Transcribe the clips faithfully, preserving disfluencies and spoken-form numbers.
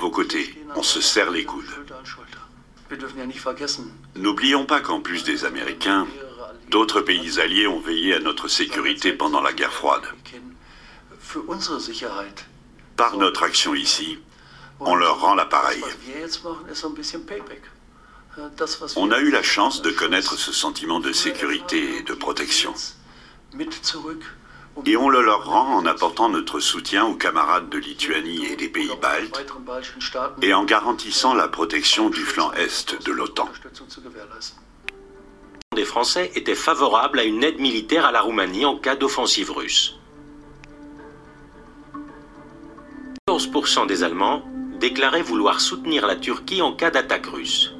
vos côtés, on se serre les coudes. N'oublions pas qu'en plus des Américains, d'autres pays alliés ont veillé à notre sécurité pendant la guerre froide. Par notre action ici, on leur rend l'appareil. On a eu la chance de connaître ce sentiment de sécurité et de protection. Et on le leur rend en apportant notre soutien aux camarades de Lituanie et des pays baltes et en garantissant la protection du flanc est de l'OTAN. Les Français étaient favorables à une aide militaire à la Roumanie en cas d'offensive russe. quatorze pour cent des Allemands déclaraient vouloir soutenir la Turquie en cas d'attaque russe.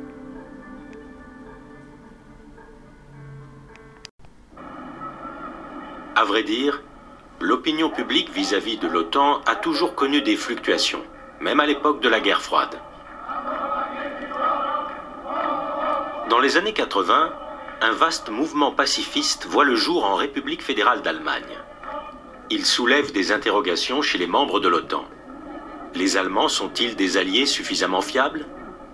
À vrai dire, l'opinion publique vis-à-vis de l'OTAN a toujours connu des fluctuations, même à l'époque de la guerre froide. Dans les années quatre-vingt, un vaste mouvement pacifiste voit le jour en République fédérale d'Allemagne. Il soulève des interrogations chez les membres de l'OTAN. Les Allemands sont-ils des alliés suffisamment fiables ?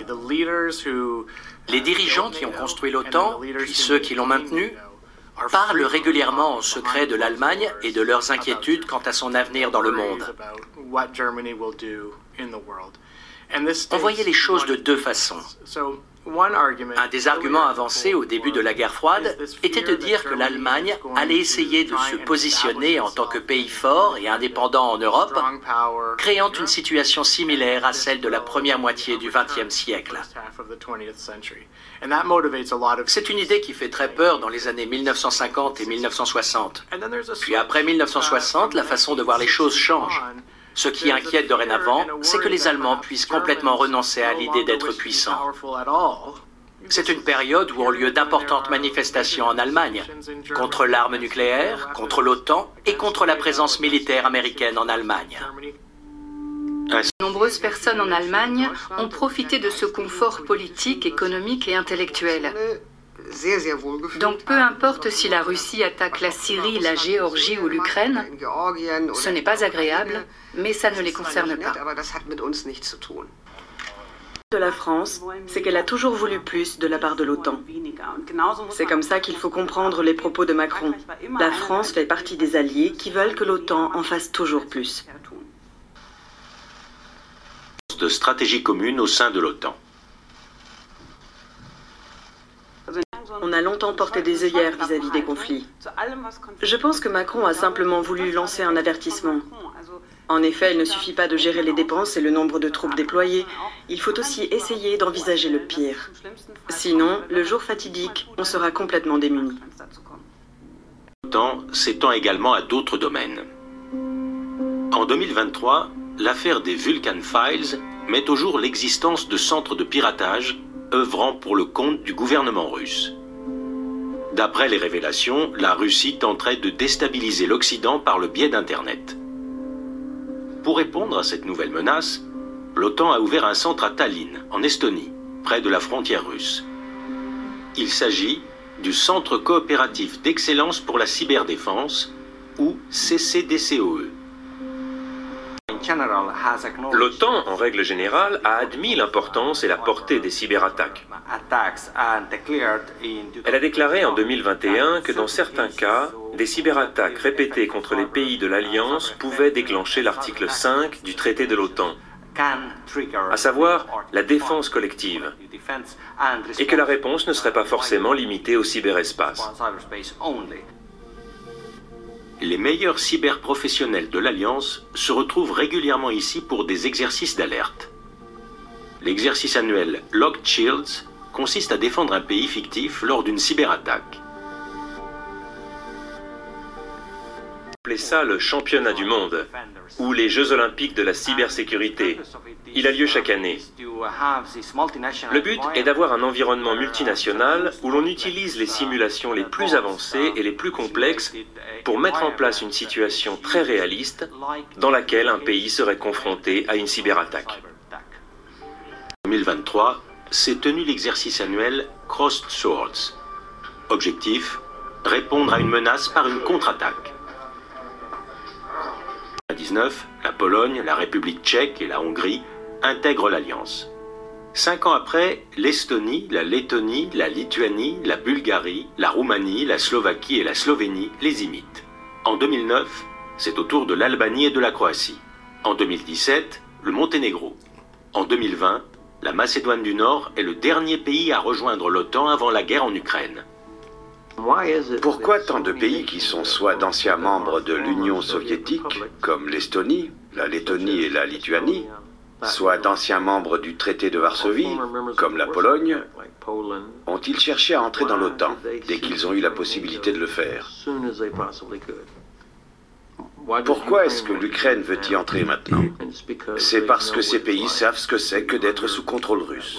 Les dirigeants qui ont construit l'OTAN, puis ceux qui l'ont maintenue, parlent régulièrement en secret de l'Allemagne et de leurs inquiétudes quant à son avenir dans le monde. On voyait les choses de deux façons. Un des arguments avancés au début de la guerre froide était de dire que l'Allemagne allait essayer de se positionner en tant que pays fort et indépendant en Europe, créant une situation similaire à celle de la première moitié du vingtième siècle. C'est une idée qui fait très peur dans les années mille neuf cent cinquante et mille neuf cent soixante. Puis après mille neuf cent soixante, la façon de voir les choses change. Ce qui inquiète dorénavant, c'est que les Allemands puissent complètement renoncer à l'idée d'être puissants. C'est une période où ont lieu d'importantes manifestations en Allemagne, contre l'arme nucléaire, contre l'OTAN et contre la présence militaire américaine en Allemagne. Nombreuses personnes en Allemagne ont profité de ce confort politique, économique et intellectuel. Donc peu importe si la Russie attaque la Syrie, la Géorgie ou l'Ukraine, ce n'est pas agréable, mais ça ne les concerne pas. De la France, c'est qu'elle a toujours voulu plus de la part de l'OTAN. C'est comme ça qu'il faut comprendre les propos de Macron. La France fait partie des alliés qui veulent que l'OTAN en fasse toujours plus. De stratégie commune au sein de l'OTAN. On a longtemps porté des œillères vis-à-vis des conflits. Je pense que Macron a simplement voulu lancer un avertissement. En effet, il ne suffit pas de gérer les dépenses et le nombre de troupes déployées. Il faut aussi essayer d'envisager le pire. Sinon, le jour fatidique, on sera complètement démunis. L'OTAN s'étend également à d'autres domaines. En deux mille vingt-trois, l'affaire des Vulcan Files met au jour l'existence de centres de piratage œuvrant pour le compte du gouvernement russe. D'après les révélations, la Russie tenterait de déstabiliser l'Occident par le biais d'Internet. Pour répondre à cette nouvelle menace, l'OTAN a ouvert un centre à Tallinn, en Estonie, près de la frontière russe. Il s'agit du Centre coopératif d'excellence pour la cyberdéfense, ou C C D C O E. L'OTAN, en règle générale, a admis l'importance et la portée des cyberattaques. Elle a déclaré en deux mille vingt et un que dans certains cas, des cyberattaques répétées contre les pays de l'Alliance pouvaient déclencher l'article cinq du traité de l'OTAN, à savoir la défense collective, et que la réponse ne serait pas forcément limitée au cyberespace. Les meilleurs cyberprofessionnels de l'Alliance se retrouvent régulièrement ici pour des exercices d'alerte. L'exercice annuel Locked Shields consiste à défendre un pays fictif lors d'une cyberattaque. On appelait ça le championnat du monde, ou les Jeux olympiques de la cybersécurité. Il a lieu chaque année. Le but est d'avoir un environnement multinational où l'on utilise les simulations les plus avancées et les plus complexes pour mettre en place une situation très réaliste dans laquelle un pays serait confronté à une cyberattaque. En deux mille vingt-trois, s'est tenu l'exercice annuel Crossed Swords. Objectif, répondre à une menace par une contre-attaque. En deux mille dix-neuf, la Pologne, la République tchèque et la Hongrie intègrent l'Alliance. Cinq ans après, l'Estonie, la Lettonie, la Lituanie, la Bulgarie, la Roumanie, la Slovaquie et la Slovénie les imitent. En deux mille neuf, c'est au tour de l'Albanie et de la Croatie. En deux mille dix-sept, le Monténégro. En deux mille vingt, la Macédoine du Nord est le dernier pays à rejoindre l'OTAN avant la guerre en Ukraine. Pourquoi tant de pays qui sont soit d'anciens membres de l'Union soviétique, comme l'Estonie, la Lettonie et la Lituanie, soit d'anciens membres du traité de Varsovie, comme la Pologne, ont-ils cherché à entrer dans l'OTAN dès qu'ils ont eu la possibilité de le faire? Pourquoi est-ce que l'Ukraine veut y entrer maintenant? C'est parce que ces pays savent ce que c'est que d'être sous contrôle russe.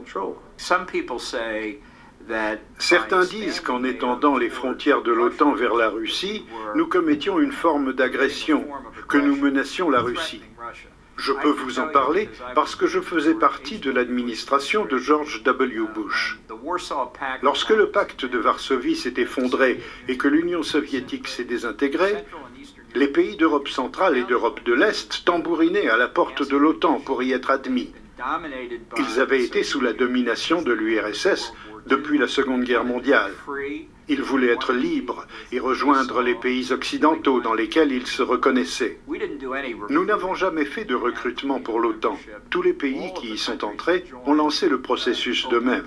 Certains disent qu'en étendant les frontières de l'OTAN vers la Russie, nous commettions une forme d'agression, que nous menacions la Russie. Je peux vous en parler parce que je faisais partie de l'administration de George W. Bush. Lorsque le pacte de Varsovie s'est effondré et que l'Union soviétique s'est désintégrée, les pays d'Europe centrale et d'Europe de l'Est tambourinaient à la porte de l'OTAN pour y être admis. Ils avaient été sous la domination de l'U R S S depuis la Seconde Guerre mondiale. Ils voulaient être libres et rejoindre les pays occidentaux dans lesquels ils se reconnaissaient. Nous n'avons jamais fait de recrutement pour l'OTAN. Tous les pays qui y sont entrés ont lancé le processus d'eux-mêmes.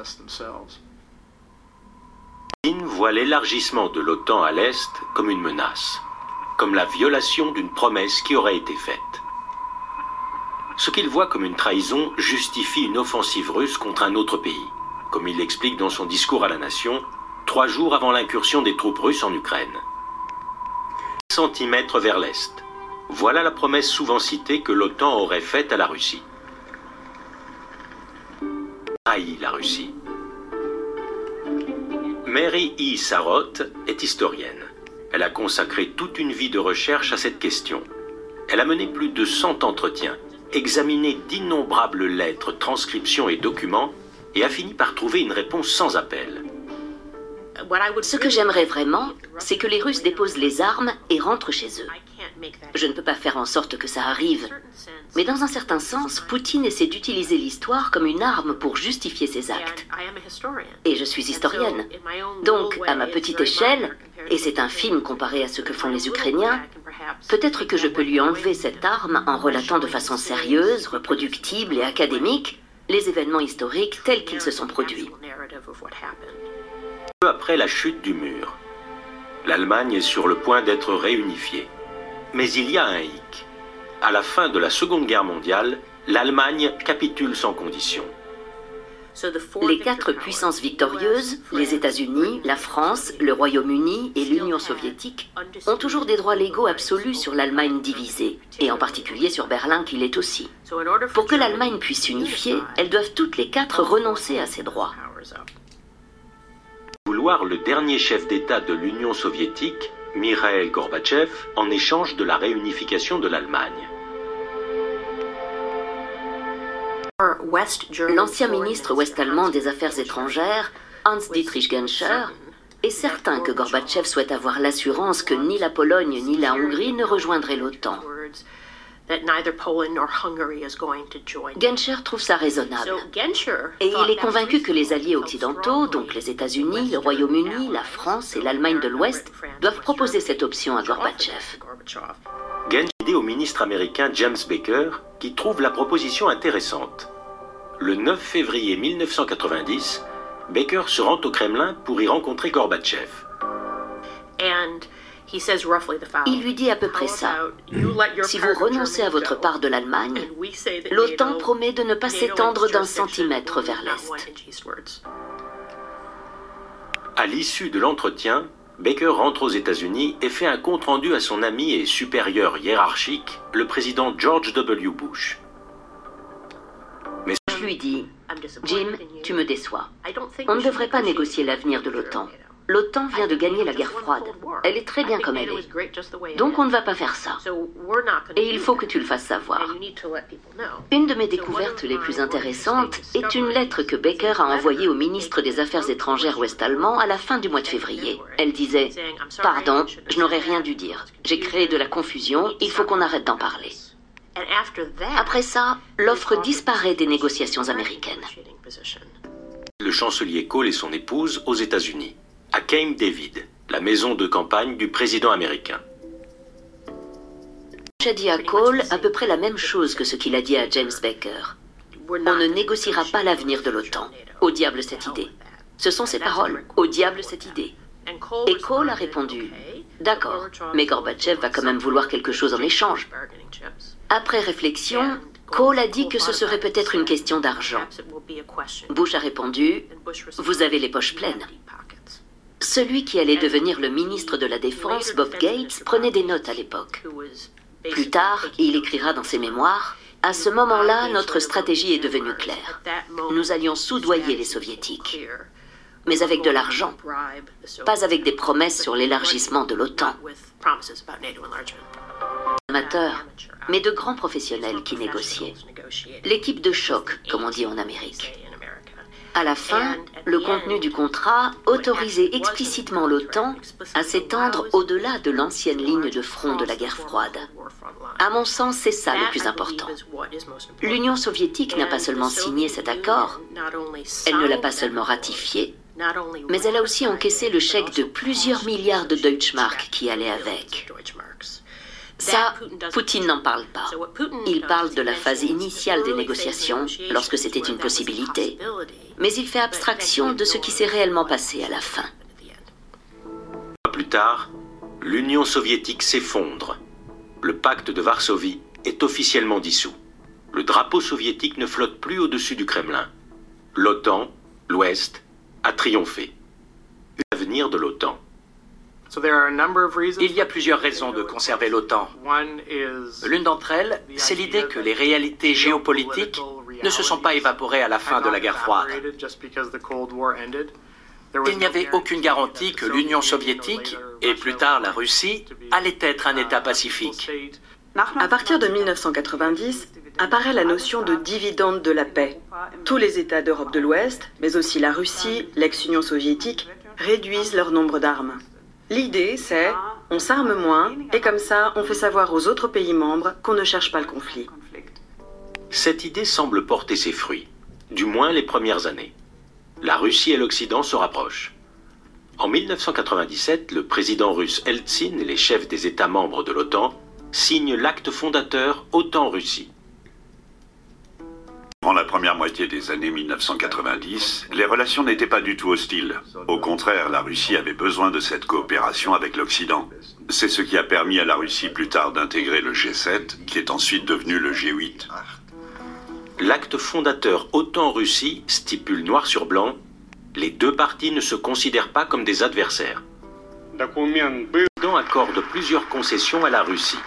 Poutine voit l'élargissement de l'OTAN à l'Est comme une menace, comme la violation d'une promesse qui aurait été faite. Ce qu'il voit comme une trahison justifie une offensive russe contre un autre pays, comme il l'explique dans son discours à la nation, trois jours avant l'incursion des troupes russes en Ukraine. Centimètres vers l'Est. Voilà la promesse souvent citée que l'OTAN aurait faite à la Russie. Haït la Russie. Mary E. Sarotte est historienne. Elle a consacré toute une vie de recherche à cette question. Elle a mené plus de cent entretiens, examiné d'innombrables lettres, transcriptions et documents, et a fini par trouver une réponse sans appel. Ce que j'aimerais vraiment, c'est que les Russes déposent les armes et rentrent chez eux. Je ne peux pas faire en sorte que ça arrive. Mais dans un certain sens, Poutine essaie d'utiliser l'histoire comme une arme pour justifier ses actes. Et je suis historienne. Donc, à ma petite échelle, et c'est un film comparé à ce que font les Ukrainiens, peut-être que je peux lui enlever cette arme en relatant de façon sérieuse, reproductible et académique les événements historiques tels qu'ils se sont produits. Peu après la chute du mur, l'Allemagne est sur le point d'être réunifiée. Mais il y a un hic. À la fin de la Seconde Guerre mondiale, l'Allemagne capitule sans condition. Les quatre puissances victorieuses, les États-Unis, la France, le Royaume-Uni et l'Union soviétique, ont toujours des droits légaux absolus sur l'Allemagne divisée, et en particulier sur Berlin qui l'est aussi. Pour que l'Allemagne puisse s'unifier, elles doivent toutes les quatre renoncer à ces droits. Vouloir le dernier chef d'État de l'Union soviétique, Mikhaïl Gorbatchev, en échange de la réunification de l'Allemagne. L'ancien ministre ouest-allemand des Affaires étrangères, Hans-Dietrich Genscher, est certain que Gorbatchev souhaite avoir l'assurance que ni la Pologne ni la Hongrie ne rejoindraient l'OTAN. Genscher trouve ça raisonnable. Et il est convaincu que les alliés occidentaux, donc les États-Unis, le Royaume-Uni, la France et l'Allemagne de l'Ouest, doivent proposer cette option à Gorbatchev. Genscher dit au ministre américain James Baker, qui trouve la proposition intéressante. Le neuf février mille neuf cent quatre-vingt-dix, Baker se rend au Kremlin pour y rencontrer Gorbatchev. Il lui dit à peu près ça. Si vous renoncez à votre part de l'Allemagne, l'OTAN promet de ne pas s'étendre d'un centimètre vers l'Est. À l'issue de l'entretien, Baker rentre aux États-Unis et fait un compte-rendu à son ami et supérieur hiérarchique, le président George W. Bush. Mais je lui dis, Jim, tu me déçois. On ne devrait pas négocier l'avenir de l'OTAN. L'OTAN vient de gagner la guerre froide. Elle est très bien comme elle est. Donc on ne va pas faire ça. Et il faut que tu le fasses savoir. Une de mes découvertes les plus intéressantes est une lettre que Baker a envoyée au ministre des Affaires étrangères ouest-allemand à la fin du mois de février. Elle disait « Pardon, je n'aurais rien dû dire. J'ai créé de la confusion, il faut qu'on arrête d'en parler. » Après ça, l'offre disparaît des négociations américaines. Le chancelier Cole et son épouse aux États-Unis, à Camp David, la maison de campagne du président américain. J'ai dit à Cole à peu près la même chose que ce qu'il a dit à James Baker. On ne négociera pas l'avenir de l'OTAN. Au diable cette idée. Ce sont ses paroles. Au diable cette idée. Et Cole a répondu, d'accord, mais Gorbatchev va quand même vouloir quelque chose en échange. Après réflexion, Cole a dit que ce serait peut-être une question d'argent. Bush a répondu, vous avez les poches pleines. Celui qui allait devenir le ministre de la Défense, Bob Gates, prenait des notes à l'époque. Plus tard, il écrira dans ses mémoires, à ce moment-là, notre stratégie est devenue claire. Nous allions soudoyer les soviétiques, mais avec de l'argent, pas avec des promesses sur l'élargissement de l'OTAN. Amateurs, mais de grands professionnels qui négociaient. L'équipe de choc, comme on dit en Amérique. À la fin, le contenu du contrat autorisait explicitement l'OTAN à s'étendre au-delà de l'ancienne ligne de front de la guerre froide. À mon sens, c'est ça le plus important. L'Union soviétique n'a pas seulement signé cet accord, elle ne l'a pas seulement ratifié, mais elle a aussi encaissé le chèque de plusieurs milliards de Deutschmark qui allait avec. Ça, Poutine n'en parle pas. Il parle de la phase initiale des négociations, lorsque c'était une possibilité, mais il fait abstraction de ce qui s'est réellement passé à la fin. Plus tard, l'Union soviétique s'effondre. Le pacte de Varsovie est officiellement dissous. Le drapeau soviétique ne flotte plus au-dessus du Kremlin. L'OTAN, l'Ouest, a triomphé. L'avenir de l'OTAN. Il y a plusieurs raisons de conserver l'OTAN. L'une d'entre elles, c'est l'idée que les réalités géopolitiques ne se sont pas évaporées à la fin de la guerre froide. Il n'y avait aucune garantie que l'Union soviétique, et plus tard la Russie, allait être un État pacifique. À partir de mille neuf cent quatre-vingt-dix, apparaît la notion de dividende de la paix. Tous les États d'Europe de l'Ouest, mais aussi la Russie, l'ex-Union soviétique, réduisent leur nombre d'armes. L'idée, c'est on s'arme moins, et comme ça, on fait savoir aux autres pays membres qu'on ne cherche pas le conflit. Cette idée semble porter ses fruits, du moins les premières années. La Russie et l'Occident se rapprochent. En mille neuf cent quatre-vingt-dix-sept, le président russe Eltsine et les chefs des États membres de l'OTAN signent l'acte fondateur OTAN-Russie. Durant la première moitié des années mille neuf cent quatre-vingt-dix, les relations n'étaient pas du tout hostiles. Au contraire, la Russie avait besoin de cette coopération avec l'Occident. C'est ce qui a permis à la Russie plus tard d'intégrer le G sept, qui est ensuite devenu le G huit. L'acte fondateur OTAN-Russie stipule noir sur blanc « Les deux parties ne se considèrent pas comme des adversaires ». L'OTAN accorde plusieurs concessions à la Russie.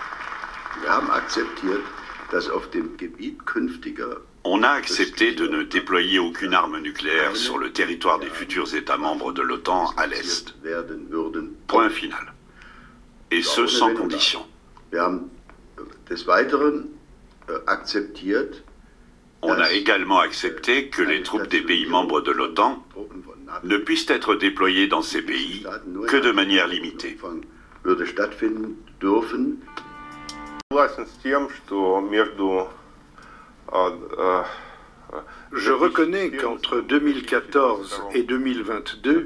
On a accepté de ne déployer aucune arme nucléaire sur le territoire des futurs États membres de l'OTAN à l'Est. Point final. Et ce, sans condition. On a également accepté que les troupes des pays membres de l'OTAN ne puissent être déployées dans ces pays que de manière limitée. Je reconnais qu'entre deux mille quatorze et deux mille vingt-deux,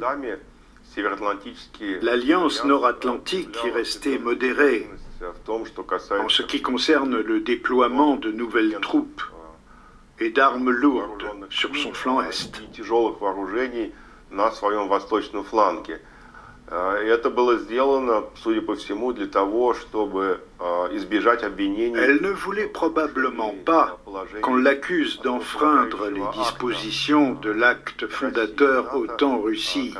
l'Alliance nord-atlantique est restée modérée en ce qui concerne le déploiement de nouvelles troupes et d'armes lourdes sur son flanc Est. Elle ne voulait probablement pas qu'on l'accuse d'enfreindre les dispositions de l'acte fondateur OTAN-Russie,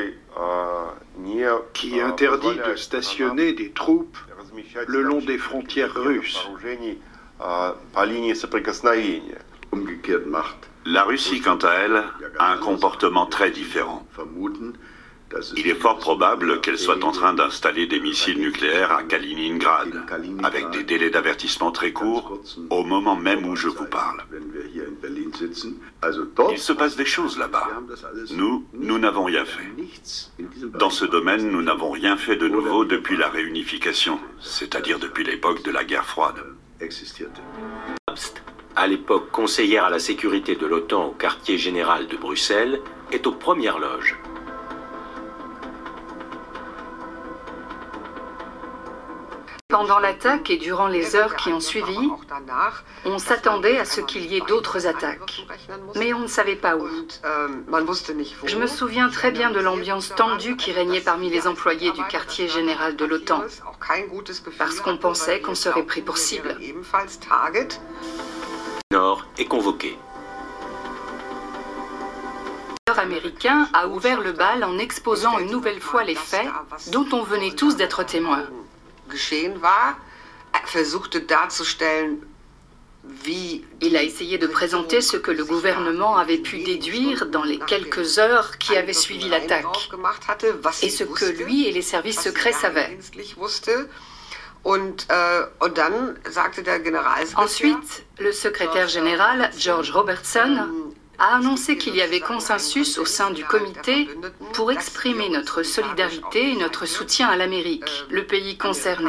qui interdit de stationner des troupes le long des frontières russes. La Russie, quant à elle, a un comportement très différent. Il est fort probable qu'elle soit en train d'installer des missiles nucléaires à Kaliningrad, avec des délais d'avertissement très courts, au moment même où je vous parle. Il se passe des choses là-bas. Nous, nous n'avons rien fait. Dans ce domaine, nous n'avons rien fait de nouveau depuis la réunification, c'est-à-dire depuis l'époque de la guerre froide. Pabst, à l'époque conseillère à la sécurité de l'OTAN au quartier général de Bruxelles, est aux premières loges. Pendant l'attaque et durant les heures qui ont suivi, on s'attendait à ce qu'il y ait d'autres attaques, mais on ne savait pas où. Je me souviens très bien de l'ambiance tendue qui régnait parmi les employés du quartier général de l'OTAN, parce qu'on pensait qu'on serait pris pour cible. Nord est convoqué. Le gouverneur américain a ouvert le bal en exposant une nouvelle fois les faits dont on venait tous d'être témoins. Il a essayé de présenter ce que le gouvernement avait pu déduire dans les quelques heures qui avaient suivi l'attaque et ce que lui et les services secrets savaient. Ensuite, le secrétaire général, George Robertson, a annoncé qu'il y avait consensus au sein du comité pour exprimer notre solidarité et notre soutien à l'Amérique, le pays concerné,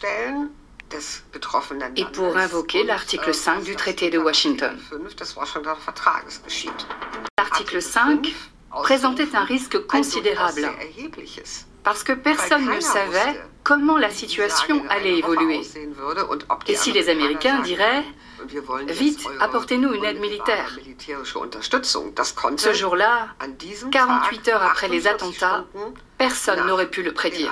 et pour invoquer l'article cinq du traité de Washington. L'article cinq présentait un risque considérable, parce que personne ne savait comment la situation allait évoluer. Et si les Américains diraient « Vite, apportez-nous une aide militaire ». Ce jour-là, quarante-huit heures après les attentats, personne n'aurait pu le prédire.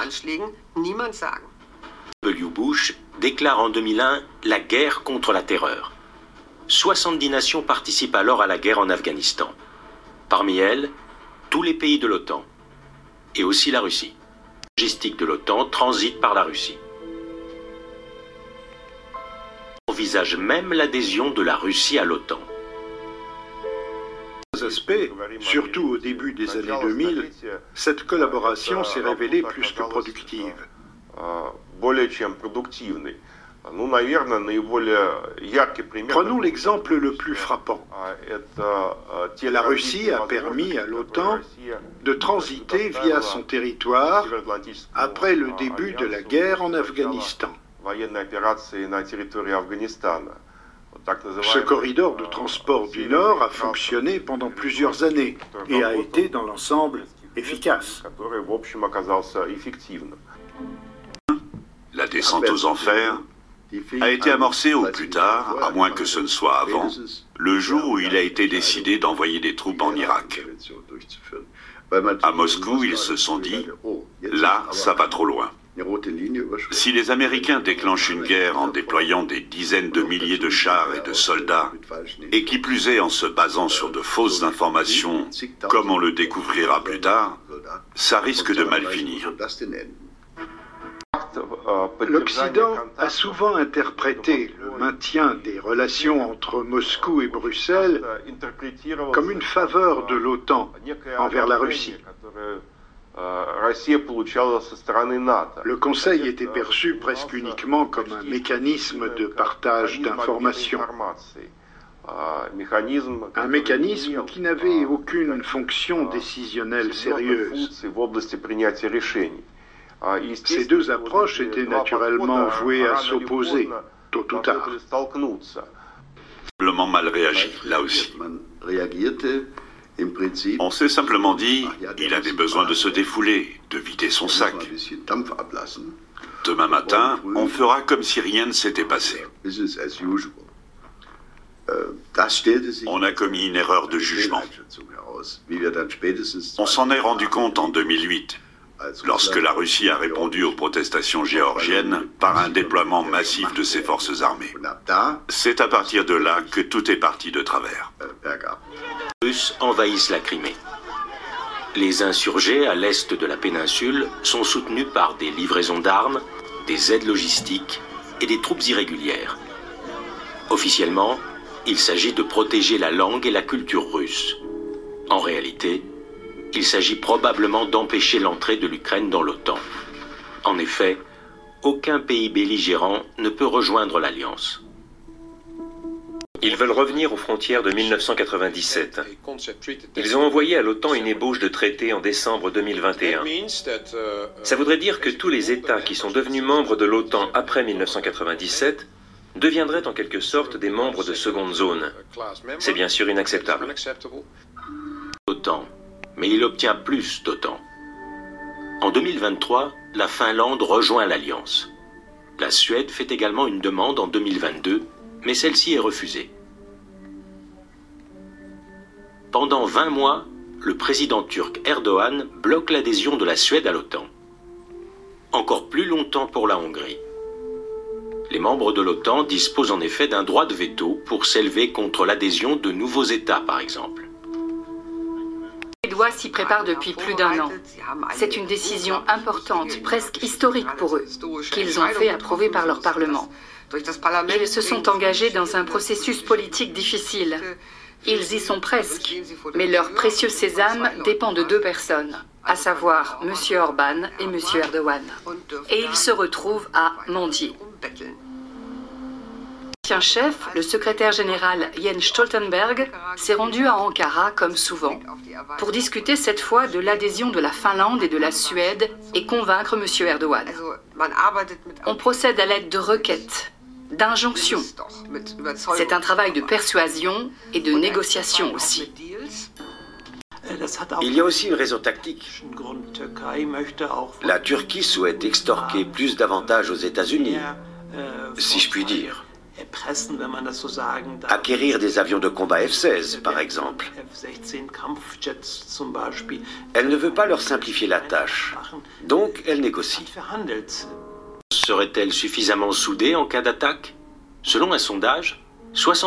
W. Bush déclare en deux mille un la guerre contre la terreur. soixante-dix nations participent alors à la guerre en Afghanistan. Parmi elles, tous les pays de l'OTAN, et aussi la Russie. La logistique de l'OTAN transite par la Russie. On envisage même l'adhésion de la Russie à l'OTAN. Aspects, surtout au début des années deux mille, cette collaboration s'est révélée plus que productive. Prenons l'exemple le plus frappant. La Russie a permis à l'OTAN de transiter via son territoire après le début de la guerre en Afghanistan. Ce corridor de transport du Nord a fonctionné pendant plusieurs années et a été dans l'ensemble efficace. La descente aux enfers a été amorcée au plus tard, à moins que ce ne soit avant, le jour où il a été décidé d'envoyer des troupes en Irak. À Moscou, ils se sont dit « Là, ça va trop loin ». Si les Américains déclenchent une guerre en déployant des dizaines de milliers de chars et de soldats, et qui plus est en se basant sur de fausses informations, comme on le découvrira plus tard, ça risque de mal finir. L'Occident a souvent interprété le maintien des relations entre Moscou et Bruxelles comme une faveur de l'OTAN envers la Russie. Le Conseil était perçu presque uniquement comme un mécanisme de partage d'informations. Un mécanisme qui n'avait aucune fonction décisionnelle sérieuse. Ces deux approches étaient naturellement vouées à s'opposer, tôt ou tard. Simplement mal réagi, là aussi. On s'est simplement dit, il avait besoin de se défouler, de vider son sac. Demain matin, on fera comme si rien ne s'était passé. On a commis une erreur de jugement. On s'en est rendu compte en deux mille huit, lorsque la Russie a répondu aux protestations géorgiennes par un déploiement massif de ses forces armées. C'est à partir de là que tout est parti de travers. Les Russes envahissent la Crimée. Les insurgés à l'est de la péninsule sont soutenus par des livraisons d'armes, des aides logistiques et des troupes irrégulières. Officiellement, il s'agit de protéger la langue et la culture russe. En réalité, il s'agit probablement d'empêcher l'entrée de l'Ukraine dans l'OTAN. En effet, aucun pays belligérant ne peut rejoindre l'Alliance. Ils veulent revenir aux frontières de mille neuf cent quatre-vingt-dix-sept. Ils ont envoyé à l'OTAN une ébauche de traité en décembre deux mille vingt et un. Ça voudrait dire que tous les États qui sont devenus membres de l'OTAN après mille neuf cent quatre-vingt-dix-sept deviendraient en quelque sorte des membres de seconde zone. C'est bien sûr inacceptable. L'OTAN, mais il obtient plus d'OTAN. En deux mille vingt-trois, la Finlande rejoint l'Alliance. La Suède fait également une demande en deux mille vingt-deux, mais celle-ci est refusée. Pendant vingt mois, le président turc Erdogan bloque l'adhésion de la Suède à l'OTAN. Encore plus longtemps pour la Hongrie. Les membres de l'OTAN disposent en effet d'un droit de veto pour s'élever contre l'adhésion de nouveaux États, par exemple. Les Suédois s'y préparent depuis plus d'un an. C'est une décision importante, presque historique pour eux, qu'ils ont fait approuver par leur Parlement. Ils se sont engagés dans un processus politique difficile. Ils y sont presque, mais leur précieux sésame dépend de deux personnes, à savoir M. Orban et M. Erdogan. Et ils se retrouvent à mendier. L'ancien chef, le secrétaire général Jens Stoltenberg, s'est rendu à Ankara, comme souvent, pour discuter cette fois de l'adhésion de la Finlande et de la Suède et convaincre M. Erdogan. On procède à l'aide de requêtes, d'injonctions. C'est un travail de persuasion et de négociation aussi. Il y a aussi une raison tactique. La Turquie souhaite extorquer plus d'avantages aux États-Unis, si je puis dire. Acquérir des avions de combat F seize, par exemple. Elle ne veut pas leur simplifier la tâche, donc elle négocie. Serait-elle suffisamment soudée en cas d'attaque? Selon un sondage, soixante